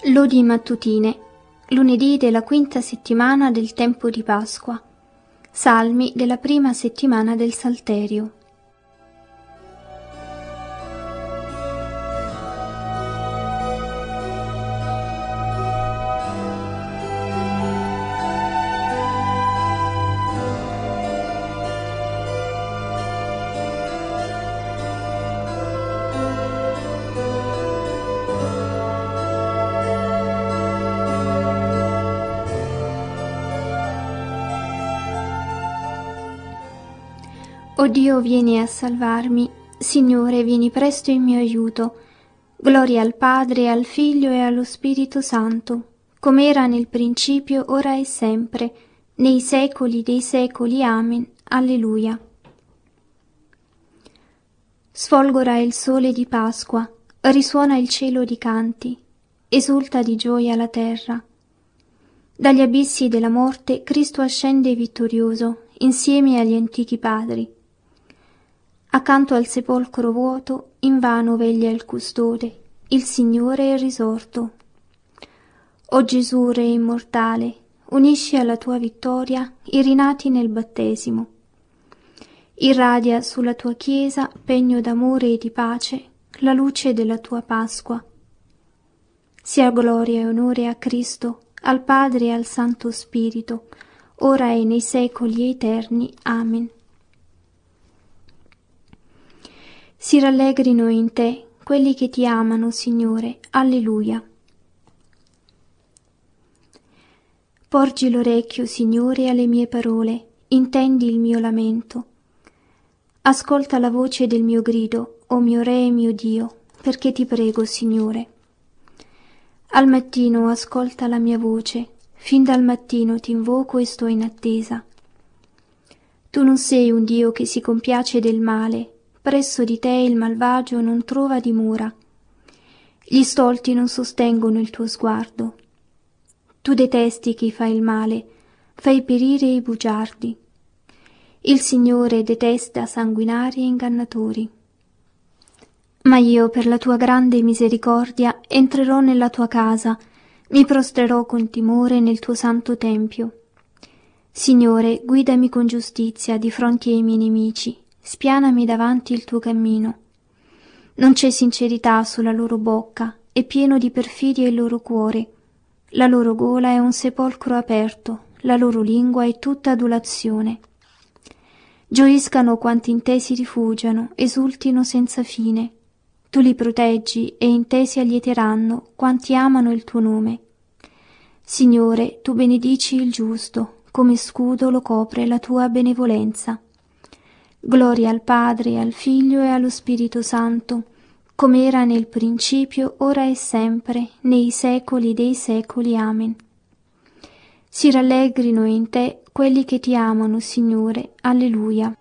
Lodi mattutine, lunedì della quinta settimana del tempo di Pasqua. Salmi della prima settimana del Salterio. O Dio, vieni a salvarmi, Signore, vieni presto in mio aiuto. Gloria al Padre, al Figlio e allo Spirito Santo, come era nel principio, ora e sempre, nei secoli dei secoli. Amen. Alleluia. Sfolgora il sole di Pasqua, risuona il cielo di canti, esulta di gioia la terra. Dagli abissi della morte Cristo ascende vittorioso, insieme agli antichi padri. Accanto al sepolcro vuoto, invano veglia il custode, il Signore è risorto. O Gesù, Re immortale, unisci alla tua vittoria i rinati nel battesimo. Irradia sulla tua Chiesa, pegno d'amore e di pace, la luce della tua Pasqua. Sia gloria e onore a Cristo, al Padre e al Santo Spirito, ora e nei secoli eterni. Amen. Si rallegrino in te quelli che ti amano, Signore. Alleluia. Porgi l'orecchio, Signore, alle mie parole, intendi il mio lamento. Ascolta la voce del mio grido, o mio Re e mio Dio, perché ti prego, Signore. Al mattino ascolta la mia voce, fin dal mattino ti invoco e sto in attesa. Tu non sei un Dio che si compiace del male, presso di te il malvagio non trova dimora. Gli stolti non sostengono il tuo sguardo. Tu detesti chi fa il male, fai perire i bugiardi. Il Signore detesta sanguinari e ingannatori. Ma io, per la tua grande misericordia, entrerò nella tua casa, mi prostrerò con timore nel tuo santo tempio. Signore, guidami con giustizia di fronte ai miei nemici, spianami davanti il tuo cammino. Non c'è sincerità sulla loro bocca, è pieno di perfidia il loro cuore. La loro gola è un sepolcro aperto, la loro lingua è tutta adulazione. Gioiscano quanti in te si rifugiano, esultino senza fine. Tu li proteggi e in te si allieteranno quanti amano il tuo nome. Signore, tu benedici il giusto, come scudo lo copre la tua benevolenza. Gloria al Padre, al Figlio e allo Spirito Santo, come era nel principio, ora e sempre, nei secoli dei secoli. Amen. Si rallegrino in te quelli che ti amano, Signore. Alleluia.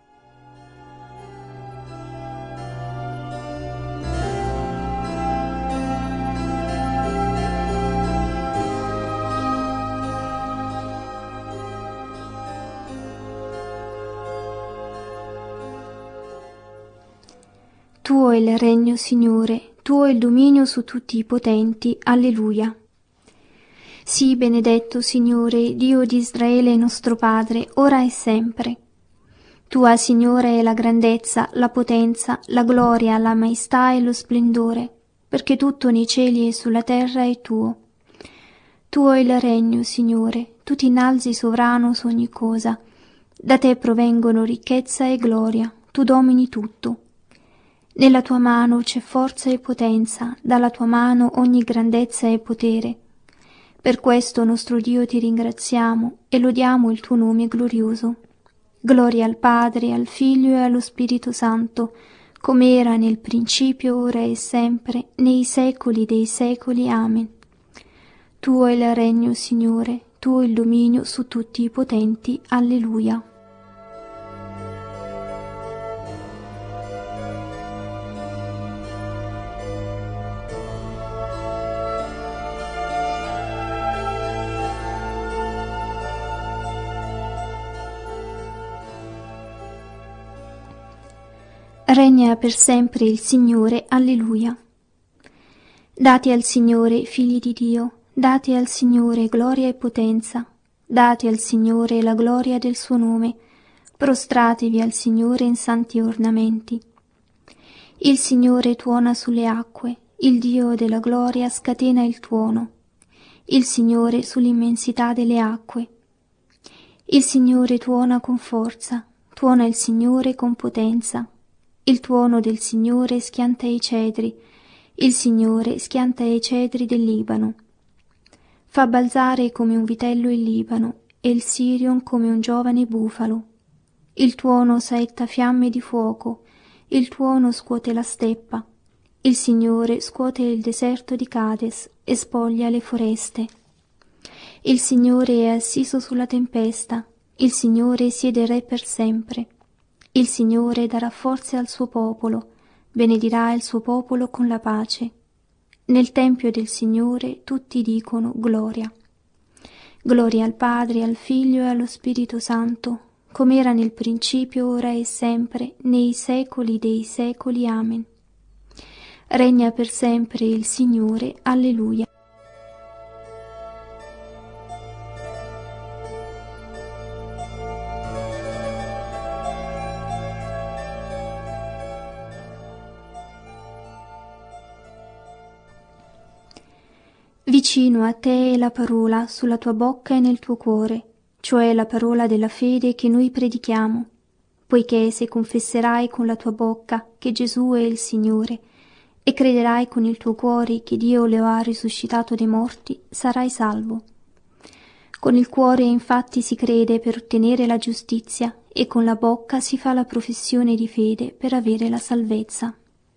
Tuo è il regno, Signore, tuo è il dominio su tutti i potenti. Alleluia. Sii benedetto, Signore, Dio di Israele nostro Padre, ora e sempre. Tua, Signore, è la grandezza, la potenza, la gloria, la maestà e lo splendore, perché tutto nei cieli e sulla terra è tuo. Tuo è il regno, Signore, tu ti innalzi sovrano su ogni cosa. Da te provengono ricchezza e gloria, tu domini tutto. Nella tua mano c'è forza e potenza, dalla tua mano ogni grandezza e potere. Per questo, nostro Dio, ti ringraziamo e lodiamo il tuo nome glorioso. Gloria al Padre, al Figlio e allo Spirito Santo, come era nel principio, ora e sempre, nei secoli dei secoli. Amen. Tuo è il regno, Signore, tuo il dominio su tutti i potenti. Alleluia. Regna per sempre il Signore. Alleluia. Date al Signore, figli di Dio, date al Signore gloria e potenza, date al Signore la gloria del suo nome, prostratevi al Signore in santi ornamenti. Il Signore tuona sulle acque, il Dio della gloria scatena il tuono, il Signore sull'immensità delle acque. Il Signore tuona con forza, tuona il Signore con potenza. Il tuono del Signore schianta i cedri, il Signore schianta i cedri del Libano. Fa balzare come un vitello il Libano e il Sirion come un giovane bufalo. Il tuono saetta fiamme di fuoco, il tuono scuote la steppa. Il Signore scuote il deserto di Cades e spoglia le foreste. Il Signore è assiso sulla tempesta, il Signore siede re per sempre. Il Signore darà forze al suo popolo, benedirà il suo popolo con la pace. Nel tempio del Signore tutti dicono gloria. Gloria al Padre, al Figlio e allo Spirito Santo, come era nel principio, ora e sempre, nei secoli dei secoli. Amen. Regna per sempre il Signore. Alleluia. Vicino a te è la parola sulla tua bocca e nel tuo cuore, cioè la parola della fede che noi predichiamo, poiché se confesserai con la tua bocca che Gesù è il Signore e crederai con il tuo cuore che Dio lo ha risuscitato dai morti, sarai salvo. Con il cuore infatti si crede per ottenere la giustizia e con la bocca si fa la professione di fede per avere la salvezza.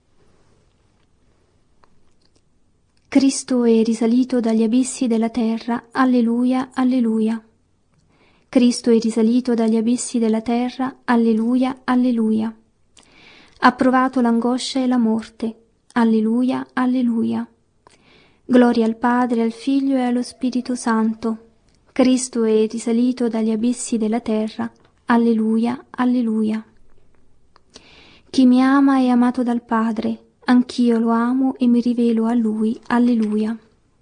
Cristo è risalito dagli abissi della terra, alleluia, alleluia. Cristo è risalito dagli abissi della terra, alleluia, alleluia. Ha provato l'angoscia e la morte, alleluia, alleluia. Gloria al Padre, al Figlio e allo Spirito Santo. Cristo è risalito dagli abissi della terra, alleluia, alleluia. Chi mi ama è amato dal Padre, anch'io lo amo e mi rivelo a Lui. Alleluia.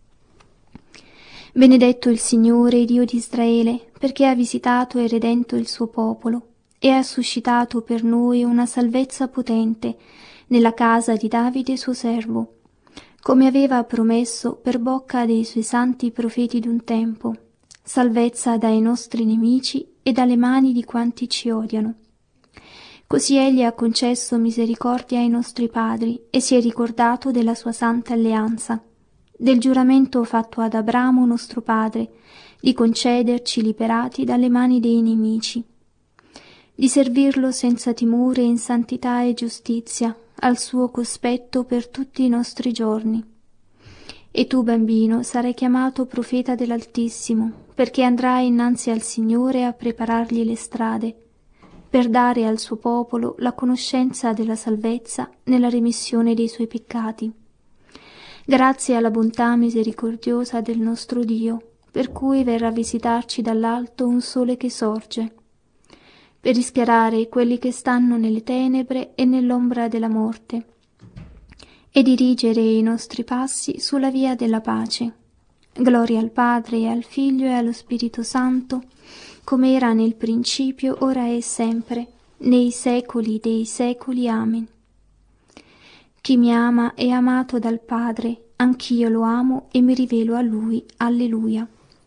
Benedetto il Signore, Dio di Israele, perché ha visitato e redento il suo popolo e ha suscitato per noi una salvezza potente nella casa di Davide suo servo, come aveva promesso per bocca dei suoi santi profeti d'un tempo, salvezza dai nostri nemici e dalle mani di quanti ci odiano. Così egli ha concesso misericordia ai nostri padri e si è ricordato della sua santa alleanza, del giuramento fatto ad Abramo nostro padre, di concederci liberati dalle mani dei nemici, di servirlo senza timore in santità e giustizia, al suo cospetto per tutti i nostri giorni. E tu, bambino, sarai chiamato profeta dell'Altissimo, perché andrai innanzi al Signore a preparargli le strade, per dare al suo popolo la conoscenza della salvezza nella remissione dei suoi peccati. Grazie alla bontà misericordiosa del nostro Dio, per cui verrà a visitarci dall'alto un sole che sorge, per rischiarare quelli che stanno nelle tenebre e nell'ombra della morte, e dirigere i nostri passi sulla via della pace. Gloria al Padre e al Figlio e allo Spirito Santo, come era nel principio, ora e sempre, nei secoli dei secoli. Amen. Chi mi ama è amato dal Padre, anch'io lo amo e mi rivelo a Lui. Alleluia.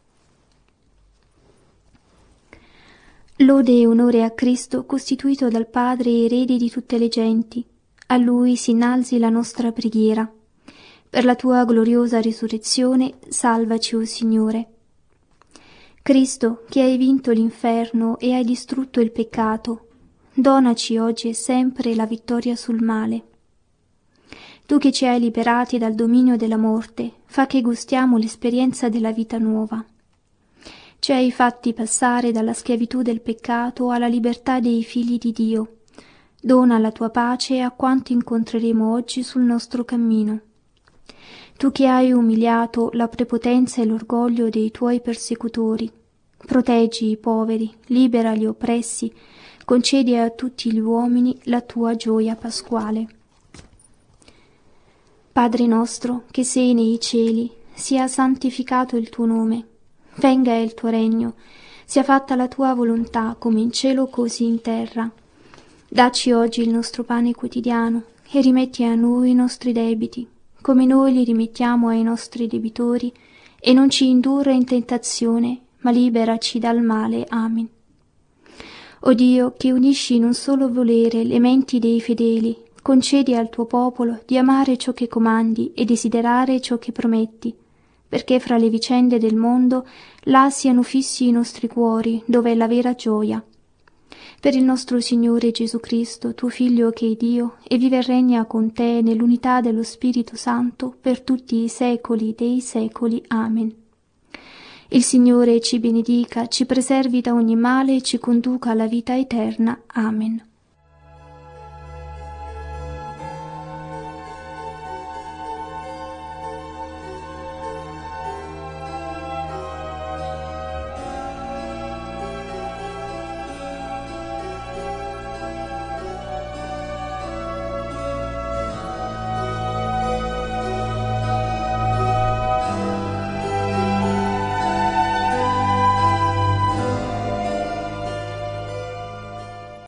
Lode e onore a Cristo, costituito dal Padre erede di tutte le genti. A Lui si innalzi la nostra preghiera. Per la Tua gloriosa risurrezione, salvaci, o Signore. Cristo, che hai vinto l'inferno e hai distrutto il peccato, donaci oggi e sempre la vittoria sul male. Tu che ci hai liberati dal dominio della morte, fa che gustiamo l'esperienza della vita nuova. Ci hai fatti passare dalla schiavitù del peccato alla libertà dei figli di Dio. Dona la tua pace a quanti incontreremo oggi sul nostro cammino. Tu che hai umiliato la prepotenza e l'orgoglio dei tuoi persecutori, proteggi i poveri, libera gli oppressi, concedi a tutti gli uomini la tua gioia pasquale. Padre nostro, che sei nei cieli, sia santificato il tuo nome. Venga il tuo regno, sia fatta la tua volontà, come in cielo così in terra. Dacci oggi il nostro pane quotidiano e rimetti a noi i nostri debiti, come noi li rimettiamo ai nostri debitori, e non ci indurre in tentazione, ma liberaci dal male. Amen. O Dio, che unisci in un solo volere le menti dei fedeli, concedi al tuo popolo di amare ciò che comandi e desiderare ciò che prometti, perché fra le vicende del mondo là siano fissi i nostri cuori, dove è la vera gioia. Per il nostro Signore Gesù Cristo, tuo Figlio che è Dio, e vive e regna con te nell'unità dello Spirito Santo per tutti i secoli dei secoli. Amen. Il Signore ci benedica, ci preservi da ogni male e ci conduca alla vita eterna. Amen.